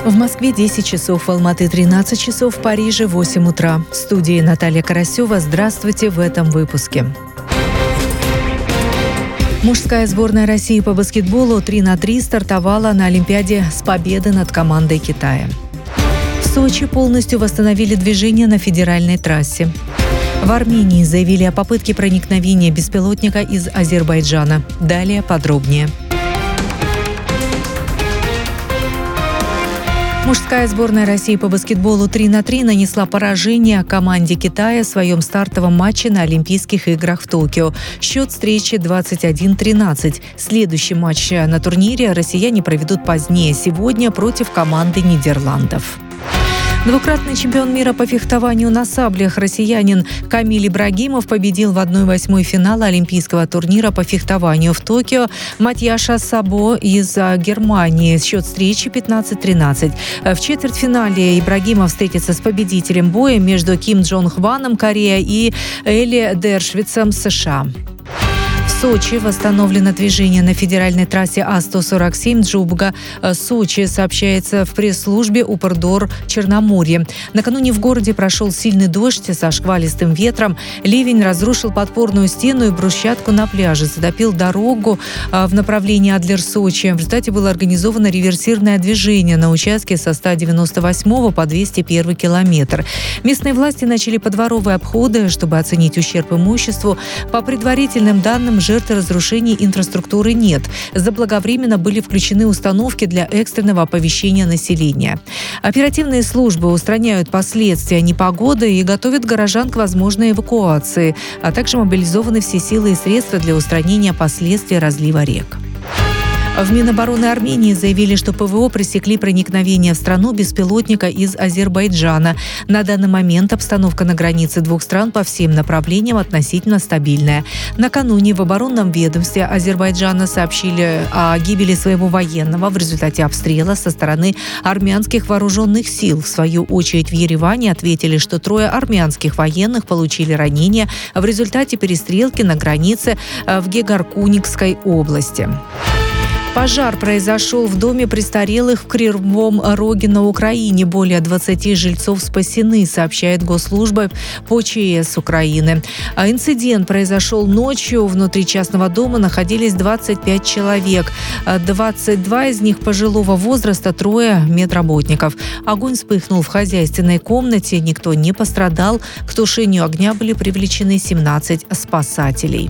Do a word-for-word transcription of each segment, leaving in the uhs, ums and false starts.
В Москве десять часов, в Алматы тринадцать часов, в Париже восемь утра. В студии Наталья Карасева. Здравствуйте в этом выпуске. Мужская сборная России по баскетболу три на три стартовала на Олимпиаде с победы над командой Китая. В Сочи полностью восстановили движение на федеральной трассе. В Армении заявили о попытке проникновения беспилотника из Азербайджана. Далее подробнее. Мужская сборная России по баскетболу три на три нанесла поражение команде Китая в своем стартовом матче на Олимпийских играх в Токио. Счет встречи двадцать один тринадцать. Следующий матч на турнире россияне проведут позднее сегодня против команды Нидерландов. Двукратный чемпион мира по фехтованию на саблях россиянин Камиль Ибрагимов победил в одной восьмой финала Олимпийского турнира по фехтованию в Токио Матьяша Сабо из Германии. Счет встречи пятнадцать тринадцать. В четвертьфинале Ибрагимов встретится с победителем боя между Ким Джон Хваном, Корея, и Элли Дершвицем, США. В Сочи восстановлено движение на федеральной трассе А сто сорок семь Джубга-Сочи, сообщается в пресс-службе Упордор-Черноморье. Накануне в городе прошел сильный дождь со шквалистым ветром. Ливень разрушил подпорную стену и брусчатку на пляже, затопил дорогу в направлении Адлер-Сочи. В результате было организовано реверсивное движение на участке со ста девяноста восьмого по двести первый километр. Местные власти начали подворовые обходы, чтобы оценить ущерб имуществу. По предварительным данным, жертв разрушений инфраструктуры нет. Заблаговременно были включены установки для экстренного оповещения населения. Оперативные службы устраняют последствия непогоды и готовят горожан к возможной эвакуации, а также мобилизованы все силы и средства для устранения последствий разлива рек. В Минобороны Армении заявили, что ПВО пресекли проникновение в страну беспилотника из Азербайджана. На данный момент обстановка на границе двух стран по всем направлениям относительно стабильная. Накануне в оборонном ведомстве Азербайджана сообщили о гибели своего военного в результате обстрела со стороны армянских вооруженных сил. В свою очередь в Ереване ответили, что трое армянских военных получили ранения в результате перестрелки на границе в Гегаркуникской области. Пожар произошел в доме престарелых в Кривом Роге на Украине. Более двадцати жильцов спасены, сообщает Госслужба по ЧС Украины. А инцидент произошел ночью. Внутри частного дома находились двадцать пять человек. двадцать два из них пожилого возраста, трое медработников. Огонь вспыхнул в хозяйственной комнате. Никто не пострадал. К тушению огня были привлечены семнадцать спасателей.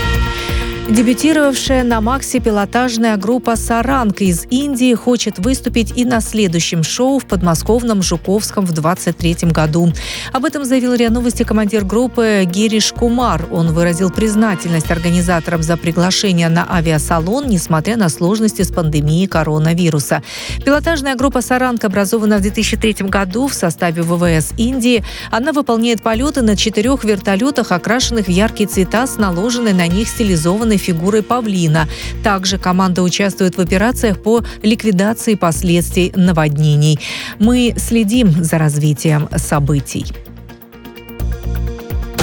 Дебютировавшая на Максе пилотажная группа «Саранг» из Индии хочет выступить и на следующем шоу в подмосковном Жуковском в двадцать третьем году. Об этом заявил РИА Новости командир группы Гириш Кумар. Он выразил признательность организаторам за приглашение на авиасалон, несмотря на сложности с пандемией коронавируса. Пилотажная группа «Саранг» образована в две тысячи третьем году в составе ВВС Индии. Она выполняет полеты на четырех вертолетах, окрашенных в яркие цвета с наложенной на них стилизованной фигурой павлина. Также команда участвует в операциях по ликвидации последствий наводнений. Мы следим за развитием событий.